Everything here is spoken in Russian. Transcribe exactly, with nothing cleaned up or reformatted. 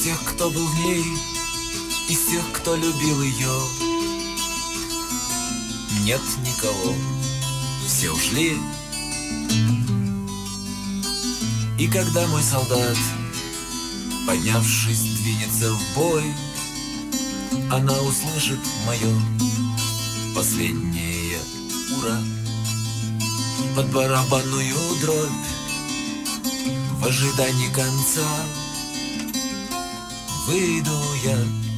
тех, кто был в ней, из тех, кто любил ее, нет никого, все ушли. И когда мой солдат, поднявшись, двинется в бой, она услышит мое последнее ура. Под барабанную дробь, в ожидании конца, выйду я